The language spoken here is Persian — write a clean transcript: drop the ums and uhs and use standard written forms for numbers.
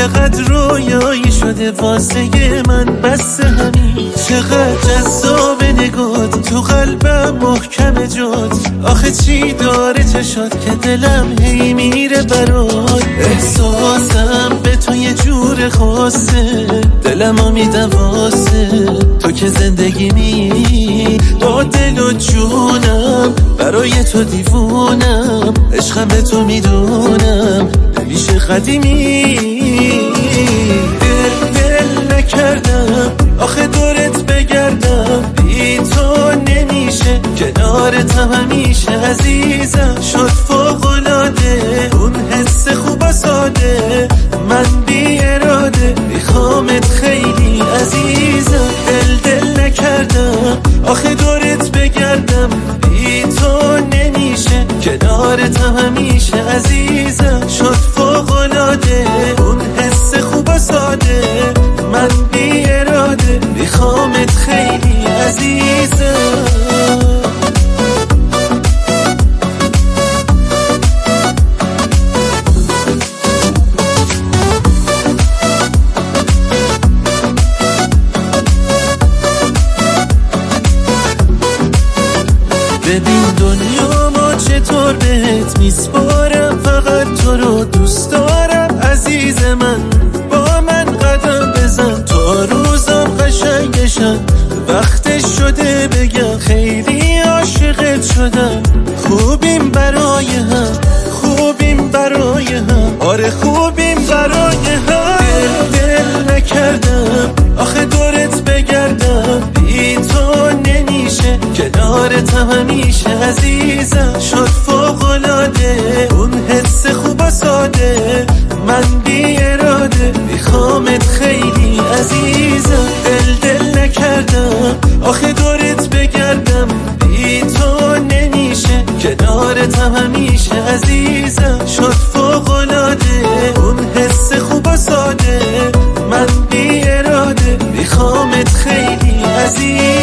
چقدر رویایی شده واسه من، بس همین چقدر جذاب نگات، تو قلبم محکم جات. آخه چی داره چشات که دلم هی میره برات. احساسم به تو یه جور خاصه، دلمو میدم واسه تو که زندگی می. با دل و جونم برای تو دیوونم، عشقم به تو میدونم نمیشه قدیمی. دل نکردم آخه دورت بگردم، بی تو نمیشه کنارتم همیشه. عزیزم شد فوق‌العاده اون حس خوب و ساده، من بی اراده میخوامت خیلی عزیزم. دل نکردم آخه دورت بگردم، بی تو نمیشه کنارتم همیشه. عزیزم شد فوق‌العاده اون حس خوب و ساده، من بی اراده میخوامت خیلی عزیزم. ببین دنیا ما چطور بهت میسپارم، فقط تو رو دوست دارم عزیز من. با من قدم بزن تا روزم قشنگشن، وقتش شده بگم خیلی عاشقت شدم. خوبیم برای هم، خوبیم برای هم، آره خوبیم برای هم. دل نکردم آخه دورت بگردم، بی تو نمیشه کنارتم همیشه. عزیزم شد فوق‌العاده اون حس خوب و ساده، من بی اراده میخوامت خیلی عزیزم. دل نکردم آخه دورت بگردم، بی تو نمیشه کنارتم همیشه. عزیزم شد فوق‌العاده اون حس خوب و ساده، من بی اراده میخوامت خیلی عزیزم.